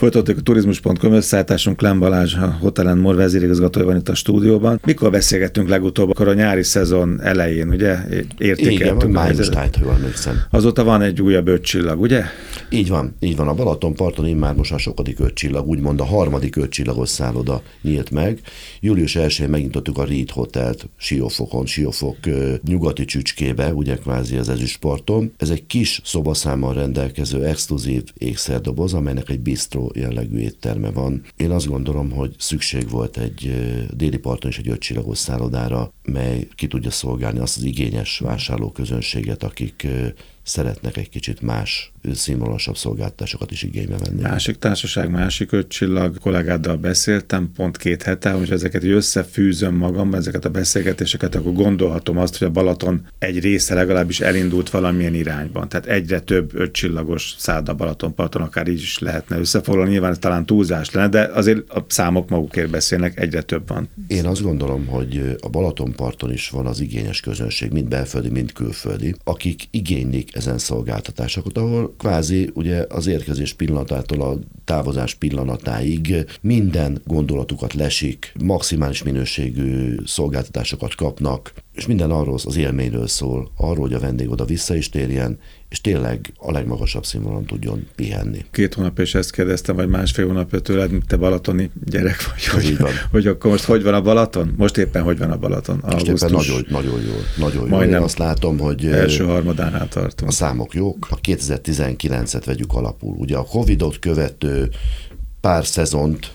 Folytatjuk a turizmus.com összeállításunk. Lem Balázs, a Hotel & More vezérigazgatója van itt a stúdióban. Mikor beszélgettünk legutóbb? Akkor a nyári szezon elején, ugye? Értékeltünk. Igen, május tájt, ha jól emlékszem. Azóta van egy újabb 5 csillag, ugye? Így van. A Balatonparton immár most a sokadik 5 csillag, úgymond a harmadik 5 csillagos szálloda nyílt meg. Július 1-én megnyitottuk a Reed Hotelt Siófok nyugati csücskébe, ugye kvázi az Ezüstparton. Ez egy kis szobaszámmal rendelkező exkluzív ékszerdoboz, amelynek egy bistró jellegű étterme van. Én azt gondolom, hogy szükség volt egy déli parton is egy 5 csillagos szállodára, mely ki tudja szolgálni azt az igényes vásárlóközönséget, akik szeretnek egy kicsit más, színvonalasabb szolgáltatásokat is igénybe venni. Másik társaság, másik 5 csillag, kollégáddal beszéltem pont 2 hete, hogy ezeket összefűzöm magamban, ezeket a beszélgetéseket, akkor gondolhatom azt, hogy a Balaton egy része legalábbis elindult valamilyen irányban. Tehát egyre több 5 csillagos szálloda Balatonparton, akár így is lehetne összefoglalni. Nyilván talán túlzás lenne, de azért a számok magukért beszélnek, egyre több van. Én azt gondolom, hogy a Balatonparton is van az igényes közönség, mind belföldi, mind külföldi, akik igénylik ezen szolgáltatásokat, ahol kvázi ugye az érkezés pillanatától a távozás pillanatáig minden gondolatukat lesik, maximális minőségű szolgáltatásokat kapnak, és minden arról az élményről szól, arról, hogy a vendég oda vissza is térjen, és tényleg a legmagasabb színvonalon tudjon pihenni. 2 hónapja is ezt kérdeztem, vagy 1,5 hónapja tőled, mint te balatoni gyerek vagy, hogy akkor most hogy van a Balaton? Most éppen hogy van a Balaton? Most éppen nagyon jól. Majdnem én azt látom, hogy első harmadánál tartunk. A számok jók. A 2019-et vegyük alapul. Ugye a Covidot követő pár szezont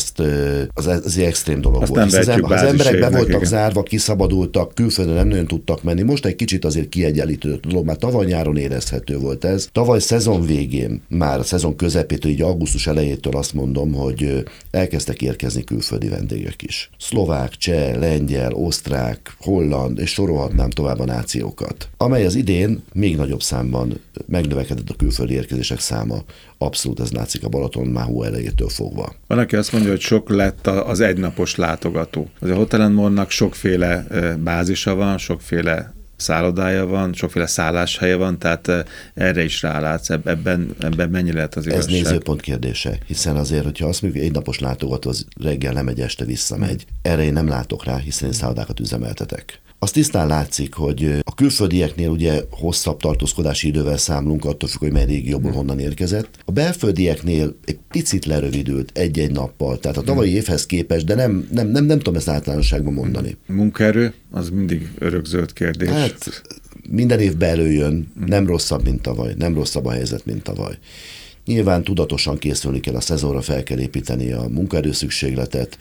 az egy extrém dolog azt volt. Az emberek be voltak igen. zárva, kiszabadultak, külföldön nem nagyon tudtak menni. Most egy kicsit azért kiegyenlítődött dolog, már tavaly nyáron érezhető volt ez. Tavaly szezon végén, már a szezon közepétől, így augusztus elejétől azt mondom, hogy elkezdtek érkezni külföldi vendégek is. Szlovák, cseh, lengyel, osztrák, holland, és sorolhatnám tovább a nációkat. Amely az idén még nagyobb számban megnövekedett a külföldi érkezések száma. Abszolút ez látszik a Balaton már hó elejétől fogva. Van, aki azt mondja, hogy sok lett az egynapos látogató. Az a Hotel & More-nak sokféle bázisa van, sokféle szállodája van, sokféle szálláshelye van, tehát erre is rálátsz. Ebben mennyi lehet az igazság? Ez nézőpont kérdése, hiszen azért, hogyha azt mondjuk, egy napos látogató az reggel lemegy, este visszamegy. Erre én nem látok rá, hiszen én szállodákat üzemeltetek. Az tisztán látszik, hogy a külföldieknél ugye hosszabb tartózkodási idővel számolunk, attól függ, hogy mely régióból honnan érkezett. A belföldieknél egy picit lerövidült egy-egy nappal, tehát a tavalyi évhez képest, de nem tudom ezt általánosságban mondani. Munkaerő, az mindig örökzöld kérdés. Hát minden évben előjön, nem rosszabb, mint tavaly, nem rosszabb a helyzet, mint tavaly. Nyilván tudatosan készülni kell a szezonra, fel kell építeni a munkaerő szükségletet.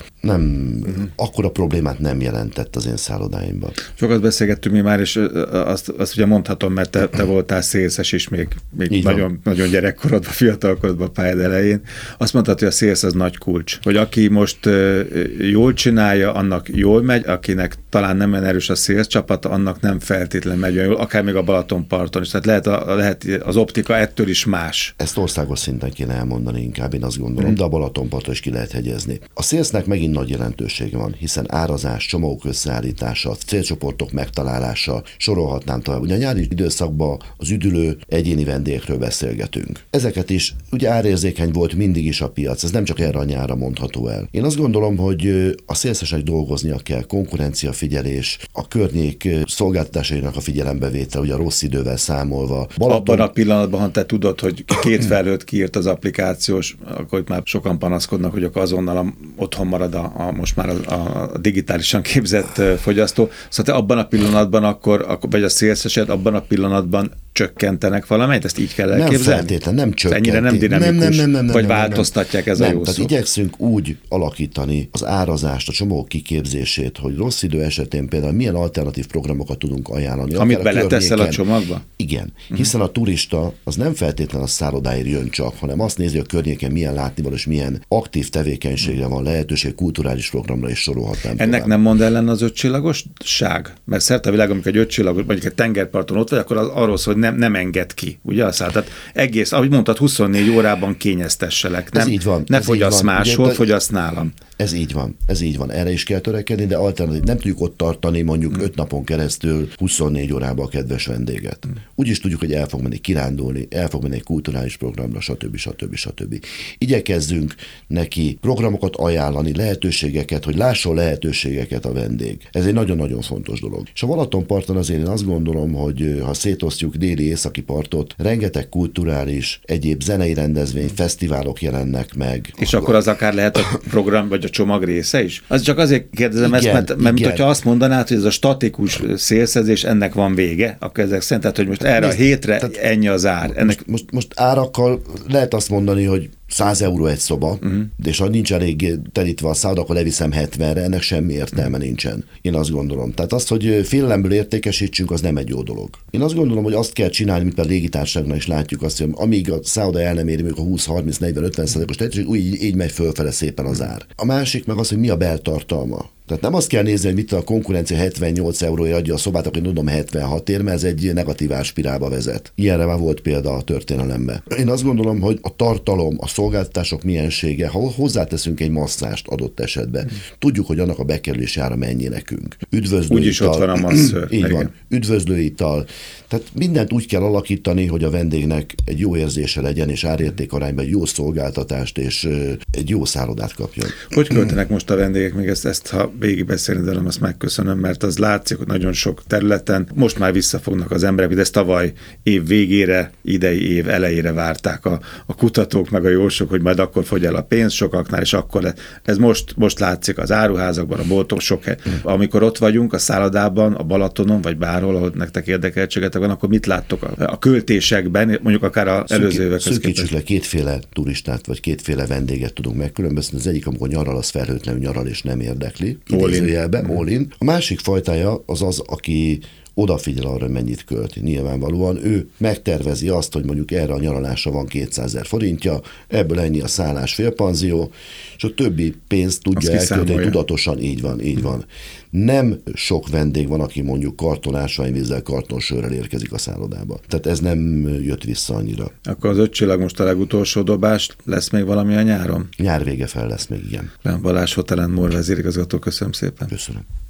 Akkora problémát nem jelentett az én szállodáimban. Sokat beszélgettünk mi már, és azt ugye mondhatom, mert te voltál szélszes is még nagyon gyerekkorodban, fiatalkorodban, pályád elején. Azt mondtad, hogy a szélsz az nagy kulcs. Hogy aki most jól csinálja, annak jól megy, akinek talán nem erős a szélsz csapata, annak nem feltétlenül megy jól, akár még a Balatonparton is. Tehát lehet az optika ettől is más. Ezt országos szinten kéne elmondani inkább, én azt gondolom, de a Balatonparton is ki lehet hegyezni. A szélsznek megint nagy jelentősége van, hiszen árazás, csomagok összeállítása, célcsoportok megtalálása, sorolhatnám tovább. Ugye a nyári időszakban az üdülő egyéni vendégekről beszélgetünk. Ezeket is, ugye árérzékeny volt mindig is a piac, ez nem csak erre a nyárra mondható el. Én azt gondolom, hogy a szélszesnek dolgoznia kell, konkurenciafigyelés, a környék szolgáltatásainak a figyelembevétel, ugye a rossz idővel számolva. Abban a pillanatban, ha te tudod, hogy két felőtt kiírt az applikációs, akkor már sokan panaszkodnak, hogy akkor azonnal otthon marad most már a digitálisan képzett fogyasztó. Szóval te abban a pillanatban akkor vagy a szélszesed abban a pillanatban csökkentenek valamelyet? Ezt így kell elképzelni? Nem feltétlen, nem csökkenti. Ennyire nem dinamikus? Nem, vagy változtatják, ez a jó tehát szó? igyekszünk úgy alakítani az árazást, a csomagok kiképzését, hogy rossz idő esetén például milyen alternatív programokat tudunk ajánlani. Amit beleteszel a csomagba? Igen, hiszen a turista az nem feltétlen a szállodáért jön csak, hanem azt nézi, hogy a környéken milyen látnivaló és milyen aktív tevékenységre van lehetőség, kulturális programra is sorolhatnám. Ennek tovább. nem mond ellen az 5 csillagosság? Mert szerte a világon, amikor egy 5 csillagos, mondjuk egy tengerparton ott vagy, akkor az arról szól, hogy nem enged ki, ugye azt? Tehát egész, ahogy mondtad, 24 órában kényeztesselek. Ez így van. Ne fogyasz máshol, fogyasz nálam. Ez így van. Erre is kell törekedni, de alternatív nem tudjuk ott tartani mondjuk 5 napon keresztül 24 órában a kedves vendéget. Úgy is tudjuk, hogy el fog menni kirándulni, el fog menni egy kulturális programra, stb. Igyekezzünk neki programokat ajánlani, lehetőségeket, hogy lásson lehetőségeket a vendég. Ez egy nagyon-nagyon fontos dolog. És a Balatonparton azért én azt gondolom, hogy ha szétosztjuk déli-északi partot, rengeteg kulturális, egyéb zenei rendezvény, fesztiválok jelennek meg. És akkor az akár lehet a program vagy a csomag része is? Az csak azért kérdezem ezt, mert hogyha azt mondanád, hogy ez a statikus szélszezés, ennek van vége, akkor ezek szerint, tehát, hogy most erre a hétre ennyi az ár. Ennek... Most árakkal lehet azt mondani, hogy 100 euró egy szoba, és ha nincs elég telítve a szálloda, akkor leviszem 70-re, ennek semmi értelme nincsen. Én azt gondolom. Tehát azt, hogy félelemből értékesítsünk, az nem egy jó dolog. Én azt gondolom, hogy azt kell csinálni, mint a légitársaságnál is látjuk azt, hogy amíg a szálloda el nem éri még a 20-30-40-50%-os teljesítmény, úgy így megy fölfele szépen az ár. A másik meg az, hogy mi a beltartalma. Tehát nem azt kell nézni, hogy mit a konkurencia 78 euróért adja a szobát, akkor én tudom 76 ér, mert ez egy negatív árspirálba vezet. Ilyenre már volt példa a történelemben. Én azt gondolom, hogy a tartalom, a szolgáltatások miensége, ha hozzáteszünk egy masszást adott esetben, tudjuk, hogy annak a bekerülési ára mennyi nekünk. Úgyis ott van a masször. Így van. Üdvözlőital. Tehát mindent úgy kell alakítani, hogy a vendégnek egy jó érzése legyen, és árértékarányban egy jó szolgáltatást, és egy jó szállodát kapjon. Hogy költenek most a vendégek? Még ezt ha végigbeszélni, de azt megköszönöm, mert az látszik, hogy nagyon sok területen most már visszafognak az emberek, de ezt tavaly év végére, idei év elejére várták a kutatók, meg a jósok, hogy majd akkor fogy el a pénz sokaknál, és akkor ez most látszik az áruházakban, a boltok sok hely. Amikor ott vagyunk a szállodában, a Balatonon, vagy bárhol, ahol nektek érdekeltségetek van, akkor mit láttok a költésekben, mondjuk akár az előző évekhez képest? Szűkítsük le, kétféle turistát, vagy kétféle vendéget tudunk megkülönböztetni. Az egyik, amikor nyaral, az felhőtlenül nyaral, és nem érdekli. All in. A másik fajtája az, aki odafigyel arra, mennyit költ. Nyilvánvalóan ő megtervezi azt, hogy mondjuk erre a nyaralásra van 200 000 forintja, ebből ennyi a szállás félpanzió, és a többi pénzt tudja elkölteni tudatosan, így van. Nem sok vendég van, aki mondjuk kartonásványvízzel, kartonsörrel érkezik a szállodába. Tehát ez nem jött vissza annyira. Akkor az 5 csillag most a legutolsó dobás, lesz még valami a nyáron? Nyár vége fel lesz még, igen. Balázs Hotelen Mor vezérigazgató, köszönöm szépen. Köszönöm.